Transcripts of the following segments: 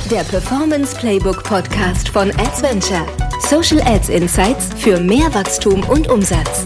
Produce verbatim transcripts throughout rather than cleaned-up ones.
Der Performance Playbook Podcast von Adventure. Social Ads Insights für mehr Wachstum und Umsatz.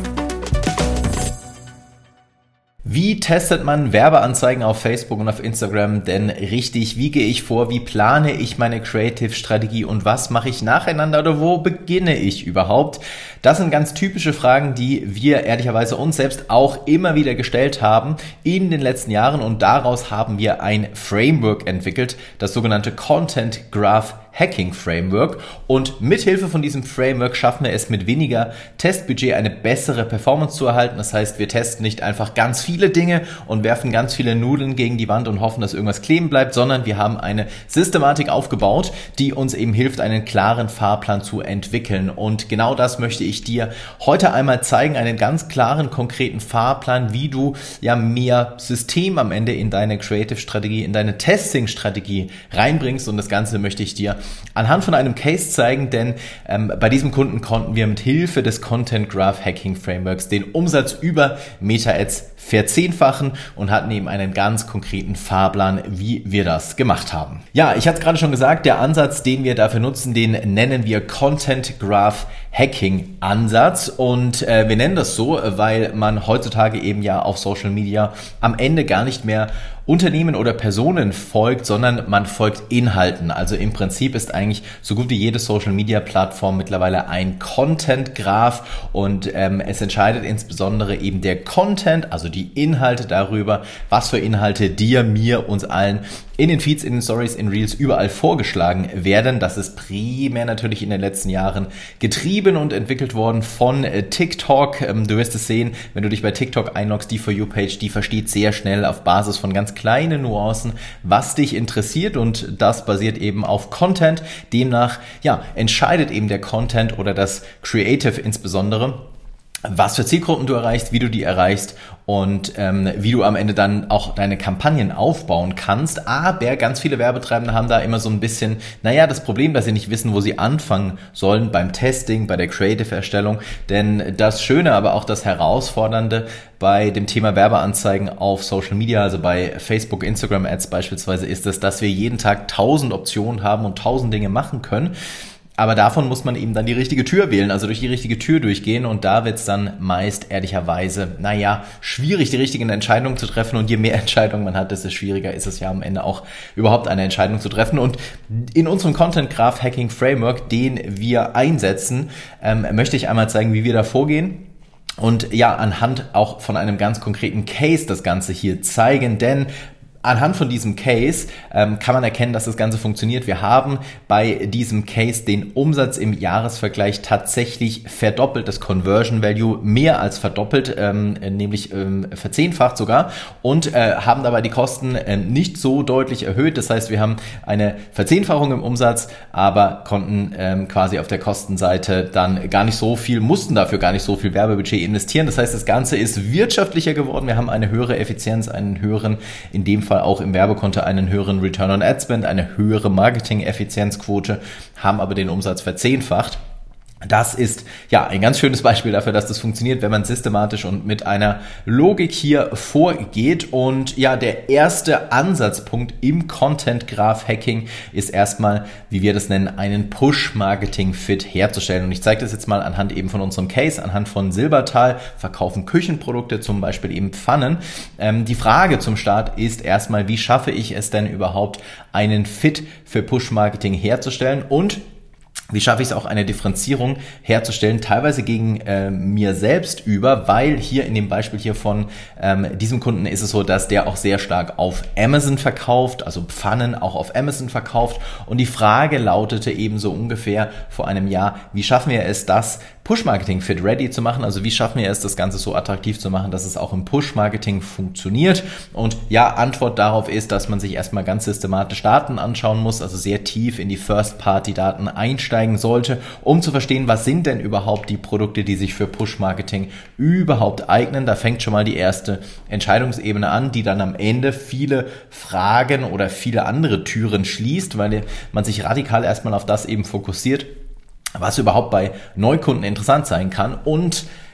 Wie testet man Werbeanzeigen auf Facebook und auf Instagram denn richtig? Wie gehe ich vor? Wie plane ich meine Creative-Strategie und was mache ich nacheinander oder wo beginne ich überhaupt? Das sind ganz typische Fragen, die wir ehrlicherweise uns selbst auch immer wieder gestellt haben in den letzten Jahren und daraus haben wir ein Framework entwickelt, das sogenannte Content Graph Hacking Framework, und mithilfe von diesem Framework schaffen wir es mit weniger Testbudget eine bessere Performance zu erhalten. Das heißt, wir testen nicht einfach ganz viele Dinge und werfen ganz viele Nudeln gegen die Wand und hoffen, dass irgendwas kleben bleibt, sondern wir haben eine Systematik aufgebaut, die uns eben hilft, einen klaren Fahrplan zu entwickeln. Und genau das möchte ich dir heute einmal zeigen, einen ganz klaren, konkreten Fahrplan, wie du ja mehr System am Ende in deine Creative-Strategie, in deine Testing-Strategie reinbringst, und das Ganze möchte ich dir anhand von einem Case zeigen, denn ähm, bei diesem Kunden konnten wir mit Hilfe des Content Graph Hacking Frameworks den Umsatz über Meta-Ads verzehnfachen und hatten eben einen ganz konkreten Fahrplan, wie wir das gemacht haben. Ja, ich hatte es gerade schon gesagt, der Ansatz, den wir dafür nutzen, den nennen wir Content Graph Hacking Ansatz, und äh, wir nennen das so, weil man heutzutage eben ja auf Social Media am Ende gar nicht mehr Unternehmen oder Personen folgt, sondern man folgt Inhalten. Also im Prinzip ist eigentlich so gut wie jede Social-Media-Plattform mittlerweile ein Content-Graph, und ähm, es entscheidet insbesondere eben der Content, also die Inhalte darüber, was für Inhalte dir, mir, uns allen in den Feeds, in den Stories, in Reels überall vorgeschlagen werden. Das ist primär natürlich in den letzten Jahren getrieben und entwickelt worden von äh, TikTok. Ähm, du wirst es sehen, wenn du dich bei TikTok einloggst, die For You-Page, die versteht sehr schnell auf Basis von ganz kleinen Nuancen, was dich interessiert, und das basiert eben auf Content. Demnach, ja, entscheidet eben der Content oder das Creative insbesondere, was für Zielgruppen du erreichst, wie du die erreichst und ähm, wie du am Ende dann auch deine Kampagnen aufbauen kannst. Aber ganz viele Werbetreibende haben da immer so ein bisschen, naja, das Problem, dass sie nicht wissen, wo sie anfangen sollen beim Testing, bei der Creative-Erstellung. Denn das Schöne, aber auch das Herausfordernde bei dem Thema Werbeanzeigen auf Social Media, also bei Facebook, Instagram Ads beispielsweise, ist es, dass wir jeden Tag tausend Optionen haben und tausend Dinge machen können. Aber davon muss man eben dann die richtige Tür wählen, also durch die richtige Tür durchgehen, und da wird es dann meist ehrlicherweise, naja, schwierig, die richtigen Entscheidungen zu treffen, und je mehr Entscheidungen man hat, desto schwieriger ist es ja am Ende auch überhaupt eine Entscheidung zu treffen. Und in unserem Content Graph Hacking Framework, den wir einsetzen, ähm, möchte ich einmal zeigen, wie wir da vorgehen. Und ja, anhand auch von einem ganz konkreten Case das Ganze hier zeigen, denn anhand von diesem Case ähm, kann man erkennen, dass das Ganze funktioniert. Wir haben bei diesem Case den Umsatz im Jahresvergleich tatsächlich verdoppelt, das Conversion Value mehr als verdoppelt, ähm, nämlich ähm, verzehnfacht sogar, und äh, haben dabei die Kosten äh, nicht so deutlich erhöht. Das heißt, wir haben eine Verzehnfachung im Umsatz, aber konnten ähm, quasi auf der Kostenseite dann gar nicht so viel, mussten dafür gar nicht so viel Werbebudget investieren. Das heißt, das Ganze ist wirtschaftlicher geworden. Wir haben eine höhere Effizienz, einen höheren, in dem Fall auch im Werbekonto einen höheren Return on Ad Spend, eine höhere Marketing-Effizienzquote, haben aber den Umsatz verzehnfacht. Das ist ja ein ganz schönes Beispiel dafür, dass das funktioniert, wenn man systematisch und mit einer Logik hier vorgeht. Und ja, der erste Ansatzpunkt im Content Graph Hacking ist erstmal, wie wir das nennen, einen Push-Marketing-Fit herzustellen. Und ich zeige das jetzt mal anhand eben von unserem Case, anhand von Silbertal, verkaufen Küchenprodukte, zum Beispiel eben Pfannen. Ähm, die Frage zum Start ist erstmal, wie schaffe ich es denn überhaupt, einen Fit für Push-Marketing herzustellen, und wie schaffe ich es auch, eine Differenzierung herzustellen, teilweise gegen äh, mir selbst über, weil hier in dem Beispiel hier von ähm, diesem Kunden ist es so, dass der auch sehr stark auf Amazon verkauft, also Pfannen auch auf Amazon verkauft, und die Frage lautete eben so ungefähr vor einem Jahr, wie schaffen wir es, das Push-Marketing fit ready zu machen, also wie schaffen wir es, das Ganze so attraktiv zu machen, dass es auch im Push-Marketing funktioniert. Und ja, Antwort darauf ist, dass man sich erstmal ganz systematisch Daten anschauen muss, also sehr tief in die First-Party-Daten einsteigen sollte, um zu verstehen, was sind denn überhaupt die Produkte, die sich für Push-Marketing überhaupt eignen. Da fängt schon mal die erste Entscheidungsebene an, die dann am Ende viele Fragen oder viele andere Türen schließt, weil man sich radikal erstmal auf das eben fokussiert, was überhaupt bei Neukunden interessant sein kann. Und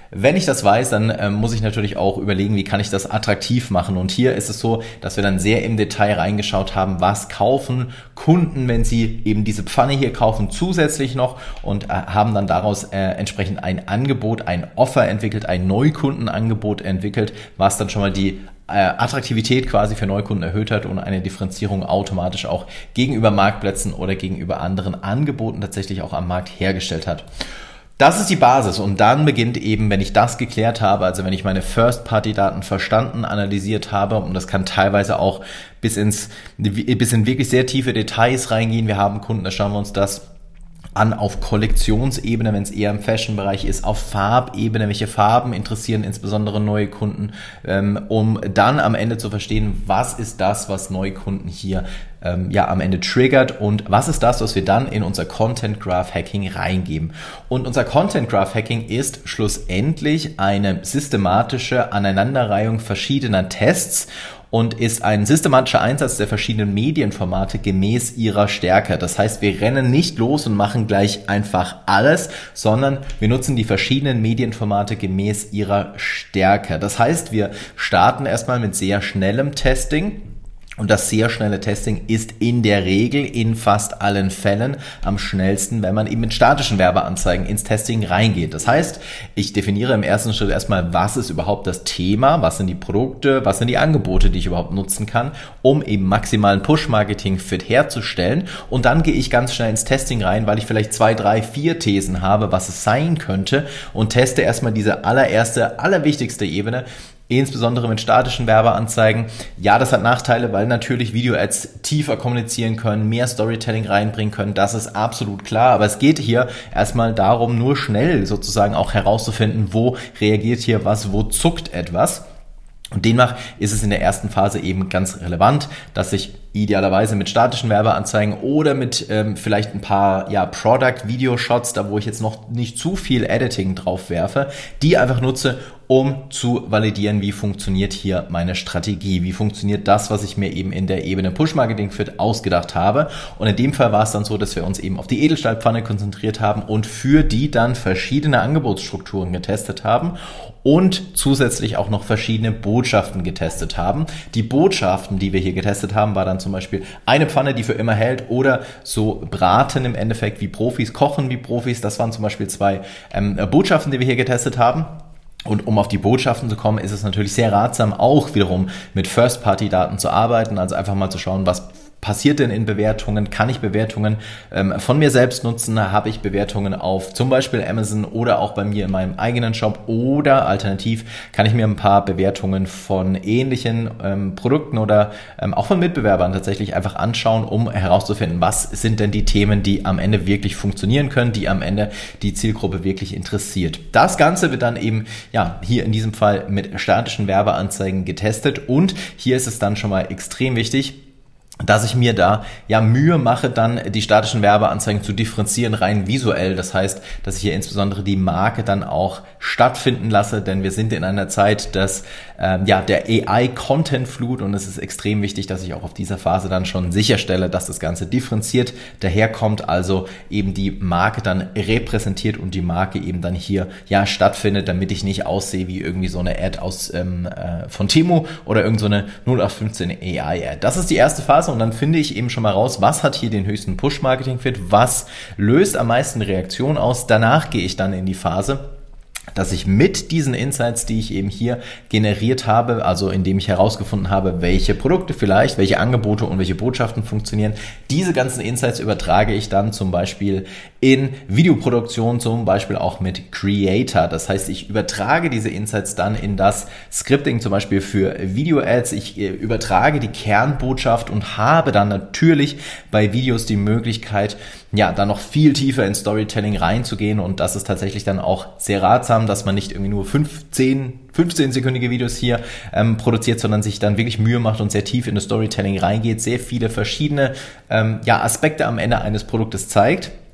Wenn ich das weiß, dann ähm, muss ich natürlich auch überlegen, wie kann ich das attraktiv machen. Und hier ist es so, dass wir dann sehr im Detail reingeschaut haben, was kaufen Kunden, wenn sie eben diese Pfanne hier kaufen, zusätzlich noch, und äh, haben dann daraus äh, entsprechend ein Angebot, ein Offer entwickelt, ein Neukundenangebot entwickelt, was dann schon mal die äh, Attraktivität quasi für Neukunden erhöht hat und eine Differenzierung automatisch auch gegenüber Marktplätzen oder gegenüber anderen Angeboten tatsächlich auch am Markt hergestellt hat. Das ist die Basis, und dann beginnt eben, wenn ich das geklärt habe, also wenn ich meine First-Party-Daten verstanden, analysiert habe, und das kann teilweise auch bis ins, bis in wirklich sehr tiefe Details reingehen. Wir haben Kunden, da schauen wir uns das an auf Kollektionsebene, wenn es eher im Fashion-Bereich ist, auf Farbebene, welche Farben interessieren insbesondere neue Kunden, ähm, um dann am Ende zu verstehen, was ist das, was Neukunden hier ähm, ja am Ende triggert, und was ist das, was wir dann in unser Content Graph Hacking reingeben. Und unser Content Graph Hacking ist schlussendlich eine systematische Aneinanderreihung verschiedener Tests und ist ein systematischer Einsatz der verschiedenen Medienformate gemäß ihrer Stärke. Das heißt, wir rennen nicht los und machen gleich einfach alles, sondern wir nutzen die verschiedenen Medienformate gemäß ihrer Stärke. Das heißt, wir starten erstmal mit sehr schnellem Testing. Und das sehr schnelle Testing ist in der Regel in fast allen Fällen am schnellsten, wenn man eben mit statischen Werbeanzeigen ins Testing reingeht. Das heißt, ich definiere im ersten Schritt erstmal, was ist überhaupt das Thema, was sind die Produkte, was sind die Angebote, die ich überhaupt nutzen kann, um eben maximalen Push-Marketing-Fit herzustellen. Und dann gehe ich ganz schnell ins Testing rein, weil ich vielleicht zwei, drei, vier Thesen habe, was es sein könnte, und teste erstmal diese allererste, allerwichtigste Ebene, insbesondere mit statischen Werbeanzeigen. Ja, das hat Nachteile, weil natürlich Video-Ads tiefer kommunizieren können, mehr Storytelling reinbringen können, das ist absolut klar. Aber es geht hier erstmal darum, nur schnell sozusagen auch herauszufinden, wo reagiert hier was, wo zuckt etwas. Und demnach ist es in der ersten Phase eben ganz relevant, dass ich idealerweise mit statischen Werbeanzeigen oder mit ähm, vielleicht ein paar ja Product-Video-Shots, da wo ich jetzt noch nicht zu viel Editing drauf werfe, die einfach nutze, um zu validieren, wie funktioniert hier meine Strategie, wie funktioniert das, was ich mir eben in der Ebene Push-Marketing-Fit ausgedacht habe. Und in dem Fall war es dann so, dass wir uns eben auf die Edelstahlpfanne konzentriert haben und für die dann verschiedene Angebotsstrukturen getestet haben und zusätzlich auch noch verschiedene Botschaften getestet haben. Die Botschaften, die wir hier getestet haben, war dann zum Beispiel eine Pfanne, die für immer hält, oder so braten im Endeffekt wie Profis, kochen wie Profis. Das waren zum Beispiel zwei ähm, Botschaften, die wir hier getestet haben. Und um auf die Botschaften zu kommen, ist es natürlich sehr ratsam, auch wiederum mit First-Party-Daten zu arbeiten, also einfach mal zu schauen, was passiert denn in Bewertungen? Kann ich Bewertungen ähm, von mir selbst nutzen? Habe ich Bewertungen auf zum Beispiel Amazon oder auch bei mir in meinem eigenen Shop? Oder alternativ kann ich mir ein paar Bewertungen von ähnlichen ähm, Produkten oder ähm, auch von Mitbewerbern tatsächlich einfach anschauen, um herauszufinden, was sind denn die Themen, die am Ende wirklich funktionieren können, die am Ende die Zielgruppe wirklich interessiert. Das Ganze wird dann eben ja hier in diesem Fall mit statischen Werbeanzeigen getestet, und hier ist es dann schon mal extrem wichtig, dass ich mir da ja Mühe mache, dann die statischen Werbeanzeigen zu differenzieren, rein visuell. Das heißt, dass ich hier insbesondere die Marke dann auch stattfinden lasse, denn wir sind in einer Zeit des ähm, ja der A I-Content-Flut, und es ist extrem wichtig, dass ich auch auf dieser Phase dann schon sicherstelle, dass das Ganze differenziert daherkommt, also eben die Marke dann repräsentiert und die Marke eben dann hier ja stattfindet, damit ich nicht aussehe wie irgendwie so eine Ad aus ähm, äh, von Temu oder irgend so eine null acht fünfzehn A I-Ad. Das ist die erste Phase. Und dann finde ich eben schon mal raus, was hat hier den höchsten Push-Marketing-Fit, was löst am meisten Reaktion aus. Danach gehe ich dann in die Phase, dass ich mit diesen Insights, die ich eben hier generiert habe, also indem ich herausgefunden habe, welche Produkte vielleicht, welche Angebote und welche Botschaften funktionieren, diese ganzen Insights übertrage ich dann zum Beispiel in Videoproduktion, zum Beispiel auch mit Creator. Das heißt, ich übertrage diese Insights dann in das Scripting, zum Beispiel für Video-Ads. Ich übertrage die Kernbotschaft und habe dann natürlich bei Videos die Möglichkeit, ja, dann noch viel tiefer in Storytelling reinzugehen, und das ist tatsächlich dann auch sehr ratsam, dass man nicht irgendwie nur fünfzehn, fünfzehnsekündige Videos hier ähm, produziert, sondern sich dann wirklich Mühe macht und sehr tief in das Storytelling reingeht, sehr viele verschiedene ähm, ja, Aspekte am Ende eines Produktes zeigt.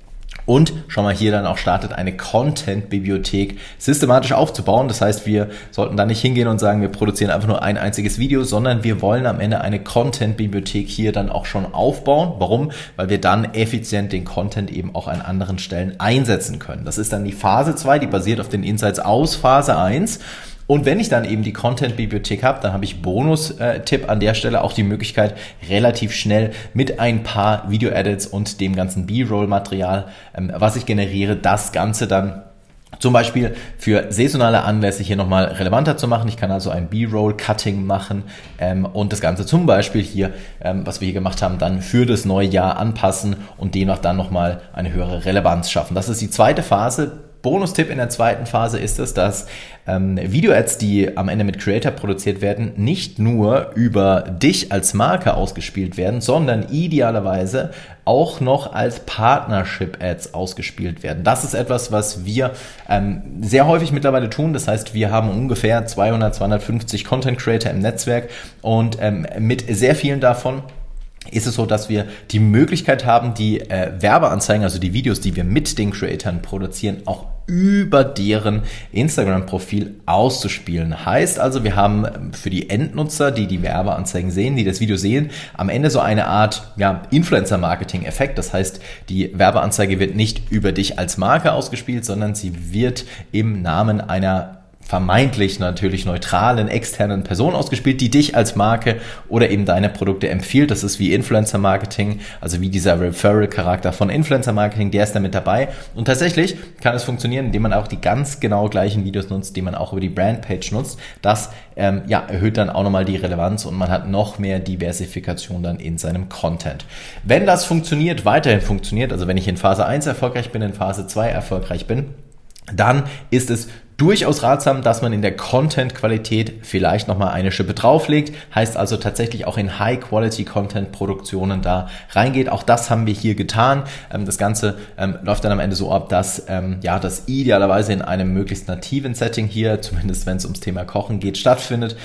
Und schon mal hier dann auch startet, eine Content-Bibliothek systematisch aufzubauen. Das heißt, wir sollten da nicht hingehen und sagen, wir produzieren einfach nur ein einziges Video, sondern wir wollen am Ende eine Content-Bibliothek hier dann auch schon aufbauen. Warum? Weil wir dann effizient den Content eben auch an anderen Stellen einsetzen können. Das ist dann die Phase zwei, die basiert auf den Insights aus Phase eins. Und wenn ich dann eben die Content-Bibliothek habe, dann habe ich Bonus-Tipp an der Stelle auch die Möglichkeit, relativ schnell mit ein paar Video-Edits und dem ganzen B-Roll-Material, ähm, was ich generiere, das Ganze dann zum Beispiel für saisonale Anlässe hier nochmal relevanter zu machen. Ich kann also ein B-Roll-Cutting machen ähm, und das Ganze zum Beispiel hier, ähm, was wir hier gemacht haben, dann für das neue Jahr anpassen und demnach dann nochmal eine höhere Relevanz schaffen. Das ist die zweite Phase. Bonustipp in der zweiten Phase ist es, dass ähm, Video-Ads, die am Ende mit Creator produziert werden, nicht nur über dich als Marke ausgespielt werden, sondern idealerweise auch noch als Partnership-Ads ausgespielt werden. Das ist etwas, was wir ähm, sehr häufig mittlerweile tun. Das heißt, wir haben ungefähr zweihundert, zweihundertfünfzig Content-Creator im Netzwerk und ähm, mit sehr vielen davon ist es so, dass wir die Möglichkeit haben, die äh, Werbeanzeigen, also die Videos, die wir mit den Creatoren produzieren, auch über deren Instagram-Profil auszuspielen. Heißt also, wir haben für die Endnutzer, die die Werbeanzeigen sehen, die das Video sehen, am Ende so eine Art ja, Influencer-Marketing-Effekt. Das heißt, die Werbeanzeige wird nicht über dich als Marke ausgespielt, sondern sie wird im Namen einer vermeintlich natürlich neutralen, externen Person ausgespielt, die dich als Marke oder eben deine Produkte empfiehlt. Das ist wie Influencer-Marketing, also wie dieser Referral-Charakter von Influencer-Marketing, der ist da mit dabei. Und tatsächlich kann es funktionieren, indem man auch die ganz genau gleichen Videos nutzt, die man auch über die Brandpage nutzt. Das ähm, ja, erhöht dann auch nochmal die Relevanz und man hat noch mehr Diversifikation dann in seinem Content. Wenn das funktioniert, weiterhin funktioniert, also wenn ich in Phase eins erfolgreich bin, in Phase zwei erfolgreich bin, dann ist es durchaus ratsam, dass man in der Content-Qualität vielleicht nochmal eine Schippe drauflegt. Heißt also tatsächlich auch in High-Quality-Content-Produktionen da reingeht. Auch das haben wir hier getan. Das Ganze läuft dann am Ende so ab, dass ja das idealerweise in einem möglichst nativen Setting hier, zumindest wenn es ums Thema Kochen geht, stattfindet.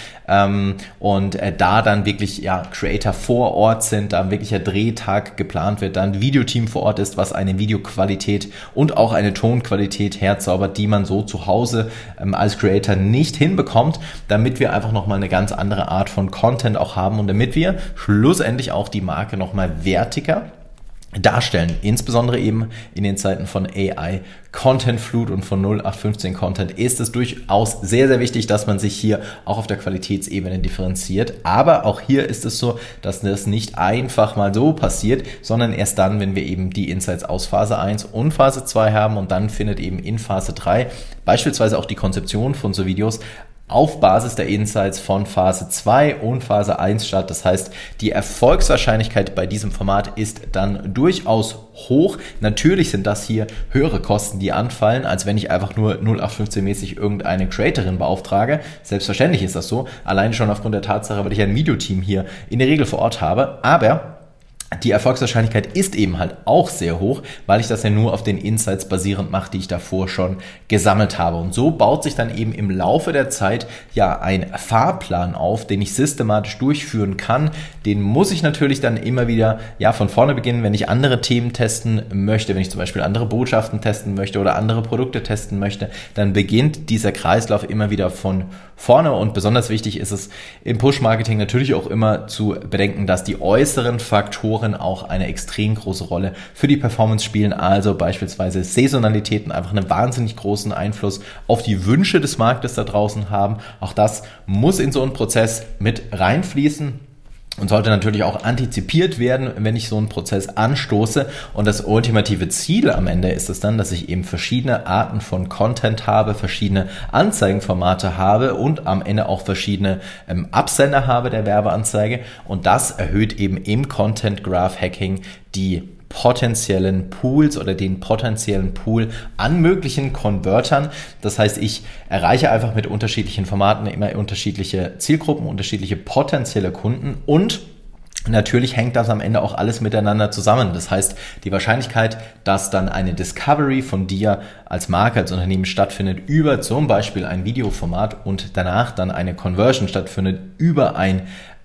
Und da dann wirklich ja Creator vor Ort sind, da ein wirklicher Drehtag geplant wird, dann ein Videoteam vor Ort ist, was eine Videoqualität und auch eine Tonqualität herzaubert, die man so zu Hause als Creator nicht hinbekommt, damit wir einfach nochmal eine ganz andere Art von Content auch haben und damit wir schlussendlich auch die Marke nochmal wertiger darstellen, insbesondere eben in den Zeiten von A I Content Flut und von null acht fünfzehn Content ist es durchaus sehr, sehr wichtig, dass man sich hier auch auf der Qualitätsebene differenziert. Aber auch hier ist es so, dass das nicht einfach mal so passiert, sondern erst dann, wenn wir eben die Insights aus Phase eins und Phase zwei haben und dann findet eben in Phase drei beispielsweise auch die Konzeption von so Videos auf Basis der Insights von Phase zwei und Phase eins statt. Das heißt, die Erfolgswahrscheinlichkeit bei diesem Format ist dann durchaus hoch. Natürlich sind das hier höhere Kosten, die anfallen, als wenn ich einfach nur null acht fünfzehn mäßig irgendeine Creatorin beauftrage. Selbstverständlich ist das so. Allein schon aufgrund der Tatsache, weil ich ein Videoteam hier in der Regel vor Ort habe. Aber die Erfolgswahrscheinlichkeit ist eben halt auch sehr hoch, weil ich das ja nur auf den Insights basierend mache, die ich davor schon gesammelt habe. Und so baut sich dann eben im Laufe der Zeit ja ein Fahrplan auf, den ich systematisch durchführen kann. Den muss ich natürlich dann immer wieder ja von vorne beginnen, wenn ich andere Themen testen möchte, wenn ich zum Beispiel andere Botschaften testen möchte oder andere Produkte testen möchte, dann beginnt dieser Kreislauf immer wieder von vorne. Und besonders wichtig ist es im Push-Marketing natürlich auch immer zu bedenken, dass die äußeren Faktoren auch eine extrem große Rolle für die Performance spielen, also beispielsweise Saisonalitäten einfach einen wahnsinnig großen Einfluss auf die Wünsche des Marktes da draußen haben. Auch das muss in so einen Prozess mit reinfließen und sollte natürlich auch antizipiert werden, wenn ich so einen Prozess anstoße. Und das ultimative Ziel am Ende ist es dann, dass ich eben verschiedene Arten von Content habe, verschiedene Anzeigenformate habe und am Ende auch verschiedene ähm, Absender habe der Werbeanzeige. Und das erhöht eben im Content Graph Hacking die potenziellen Pools oder den potenziellen Pool an möglichen Convertern. Das heißt, ich erreiche einfach mit unterschiedlichen Formaten immer unterschiedliche Zielgruppen, unterschiedliche potenzielle Kunden und natürlich hängt das am Ende auch alles miteinander zusammen. Das heißt, die Wahrscheinlichkeit, dass dann eine Discovery von dir als Marke, als Unternehmen stattfindet über zum Beispiel ein Videoformat und danach dann eine Conversion stattfindet über ein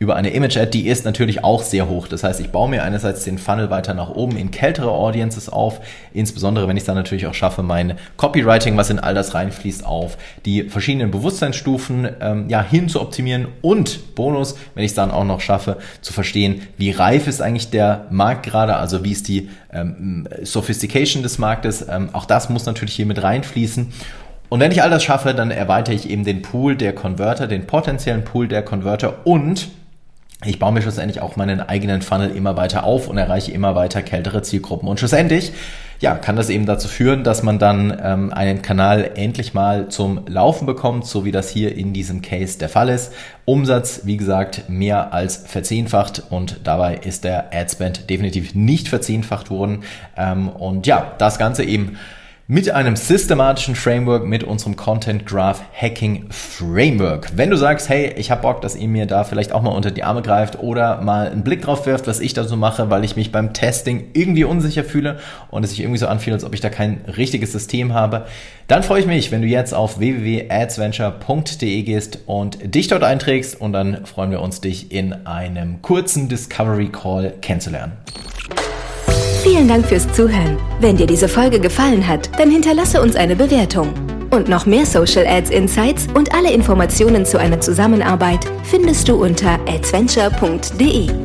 über eine Image-Ad, die ist natürlich auch sehr hoch. Das heißt, ich baue mir einerseits den Funnel weiter nach oben in kältere Audiences auf, insbesondere wenn ich es dann natürlich auch schaffe, mein Copywriting, was in all das reinfließt, auf die verschiedenen Bewusstseinsstufen ähm, ja, hin zu optimieren und Bonus, wenn ich es dann auch noch schaffe, zu verstehen, wie reif ist eigentlich der Markt gerade, also wie ist die ähm, Sophistication des Marktes, ähm, auch das muss natürlich hier mit reinfließen. Und wenn ich all das schaffe, dann erweitere ich eben den Pool der Converter, den potenziellen Pool der Converter und ich baue mir schlussendlich auch meinen eigenen Funnel immer weiter auf und erreiche immer weiter kältere Zielgruppen. Und schlussendlich, ja, kann das eben dazu führen, dass man dann ähm, einen Kanal endlich mal zum Laufen bekommt, so wie das hier in diesem Case der Fall ist. Umsatz, wie gesagt, mehr als verzehnfacht und dabei ist der Adspend definitiv nicht verzehnfacht worden. Ähm, und ja, das Ganze eben mit einem systematischen Framework, mit unserem Content Graph Hacking Framework. Wenn du sagst, hey, ich habe Bock, dass ihr mir da vielleicht auch mal unter die Arme greift oder mal einen Blick drauf wirft, was ich da so mache, weil ich mich beim Testing irgendwie unsicher fühle und es sich irgendwie so anfühlt, als ob ich da kein richtiges System habe, dann freue ich mich, wenn du jetzt auf w w w punkt adsventure punkt d e gehst und dich dort einträgst und dann freuen wir uns, dich in einem kurzen Discovery Call kennenzulernen. Vielen Dank fürs Zuhören. Wenn dir diese Folge gefallen hat, dann hinterlasse uns eine Bewertung. Und noch mehr Social Ads Insights und alle Informationen zu einer Zusammenarbeit findest du unter adsventure punkt d e.